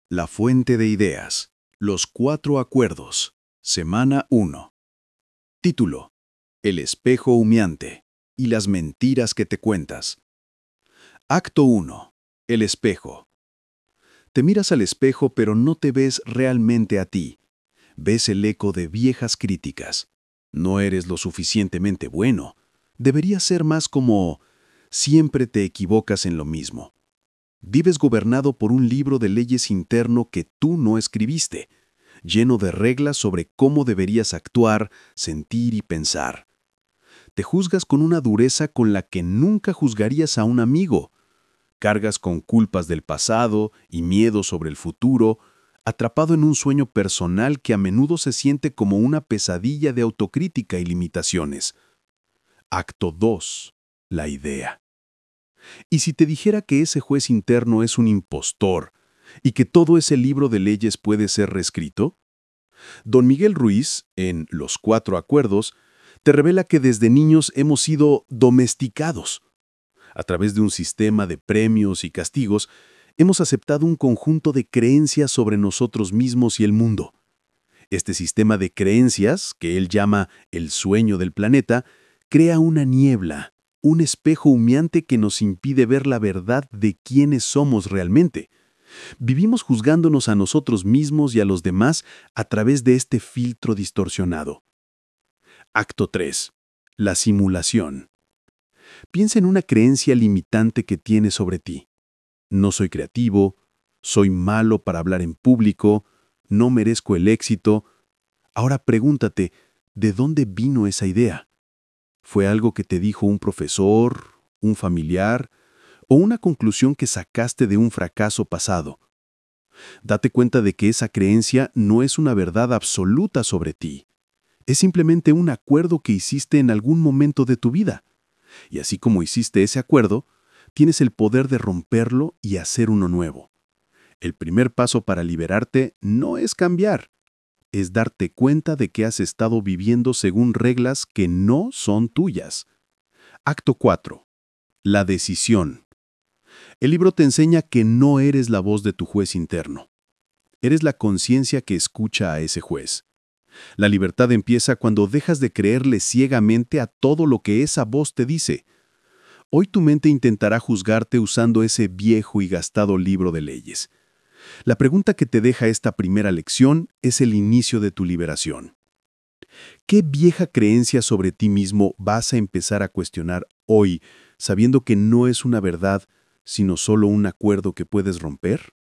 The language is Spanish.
La fuente de ideas. Los 4 acuerdos. Semana 1. Título: El espejo humeante y las mentiras que te cuentas. Acto 1. El espejo. Te miras al espejo, pero no te ves realmente a ti. Ves el eco de viejas críticas. No eres lo suficientemente bueno. Deberías ser más como: siempre te equivocas en lo mismo. Vives gobernado por un libro de leyes interno que tú no escribiste, lleno de reglas sobre cómo deberías actuar, sentir y pensar. Te juzgas con una dureza con la que nunca juzgarías a un amigo. Cargas con culpas del pasado y miedo sobre el futuro, atrapado en un sueño personal que a menudo se siente como una pesadilla de autocrítica y limitaciones. Acto 2. La idea. ¿Y si te dijera que ese juez interno es un impostor y que todo ese libro de leyes puede ser reescrito? Don Miguel Ruiz, en Los 4 acuerdos, te revela que desde niños hemos sido domesticados. A través de un sistema de premios y castigos, hemos aceptado un conjunto de creencias sobre nosotros mismos y el mundo. Este sistema de creencias, que él llama el sueño del planeta, crea una niebla, un espejo humeante que nos impide ver la verdad de quiénes somos realmente. Vivimos juzgándonos a nosotros mismos y a los demás a través de este filtro distorsionado. Acto 3. La simulación. Piensa en una creencia limitante que tienes sobre ti. No soy creativo, soy malo para hablar en público, no merezco el éxito. Ahora pregúntate, ¿de dónde vino esa idea? ¿Fue algo que te dijo un profesor, un familiar, o una conclusión que sacaste de un fracaso pasado? Date cuenta de que esa creencia no es una verdad absoluta sobre ti. Es simplemente un acuerdo que hiciste en algún momento de tu vida. Y así como hiciste ese acuerdo, tienes el poder de romperlo y hacer uno nuevo. El primer paso para liberarte no es cambiar, es darte cuenta de que has estado viviendo según reglas que no son tuyas. Acto 4. La decisión. El libro te enseña que no eres la voz de tu juez interno. Eres la conciencia que escucha a ese juez. La libertad empieza cuando dejas de creerle ciegamente a todo lo que esa voz te dice. Hoy tu mente intentará juzgarte usando ese viejo y gastado libro de leyes. La pregunta que te deja esta primera lección es el inicio de tu liberación. ¿Qué vieja creencia sobre ti mismo vas a empezar a cuestionar hoy, sabiendo que no es una verdad, sino solo un acuerdo que puedes romper?